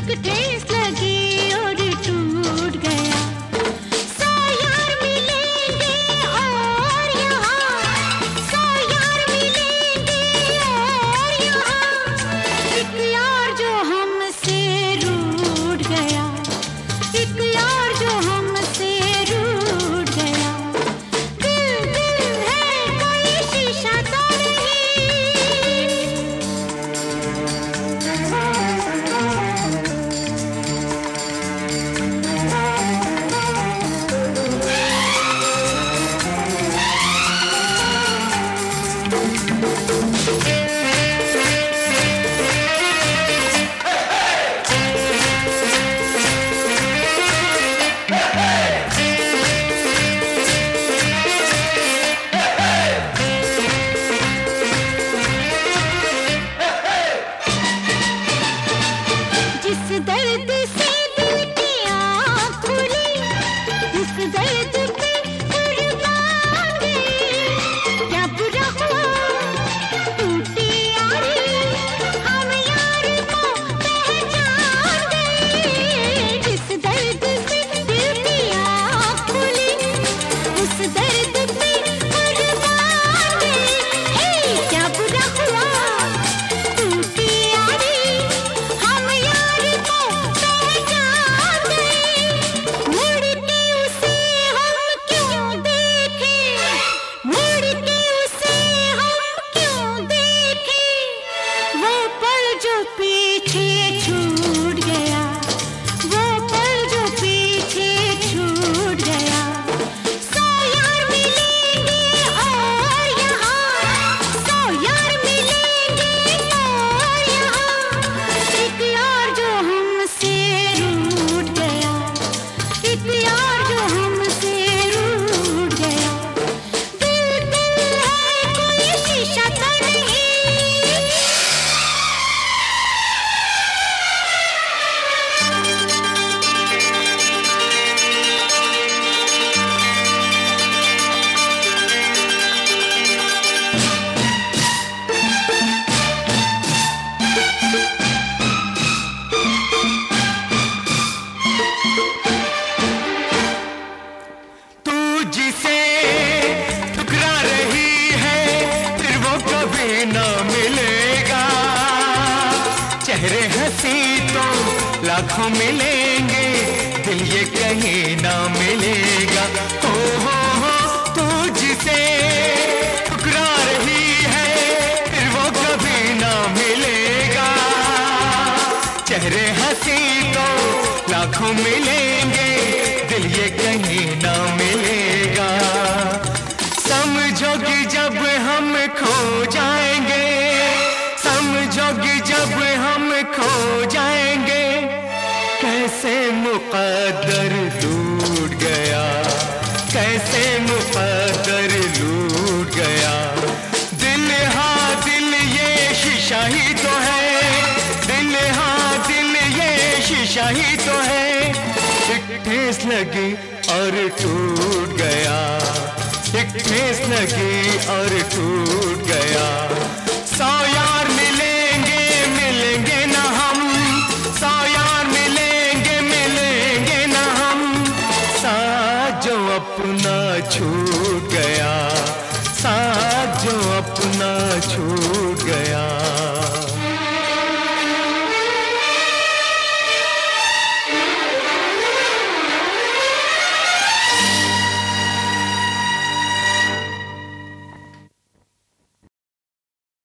एक ठेस लगी और टूट गया। सौ यार मिलेंगे और यहाँ, सौ यार मिलेंगे और यहाँ, एक यार जो हमसे रूठ गया, एक यार जो हमसे रूठ गया। दिल दिल है कोई शीशा तो जिस दर्द से दिल की आँख खुली, उस दर्द पे कुर्बान गई। क्या बुरा हुआ टूटी यारी, हम यार को पहचान गए। जिस दर्द से दिल की आँख खुली, उस दर्द पे कुर्बान गई। हे क्या बुरा हुआ टूटी यारी, हम यार को पहचान गए। मुड़ के उसे हम क्यों देखें, मुड़ के उसे हम क्यों देखें। वो पल जो पीछे छूट गया, वो पल जो पीछे छूट गया। सौ यार मिलेंगे और यहाँ, सौ यार मिलेंगे और यहाँ, एक यार जो हमसे रूठ गया, एक यार जो हमसे रूठ गया। दिल दिल है कोई शीशा तो नहीं। तू जिसे ठुकरा रही है, फिर वो कभी ना मिलेगा। चेहरे हंसी तो लाखों मिलेंगे, दिल ये कहीं ना मिलेगा। हो तू जिसे ठुकरा रही है, फिर वो कभी ना मिलेगा। चेहरे हंसी तो लाखों मिलेंगे, दिल ये कहीं ना मिलेगा। समझोगी जब हम खो जाएंगे, समझोगी जब हम खो जाएंगे। कैसे मुक़द्दर लूट गया, कैसे मुक़द्दर लूट गया। दिल हाँ दिल ये शीशा ही तो है, दिल हाँ दिल ये शीशा ही तो है। एक ठेस लगी और टूट गया, एक ठेस लगी और टूट गया। सौ यार मिलेंगे मिलेंगे ना हम, सौ यार मिलेंगे मिलेंगे ना हम। साथ जो अपना छूट गया, साथ जो अपना छूट गया।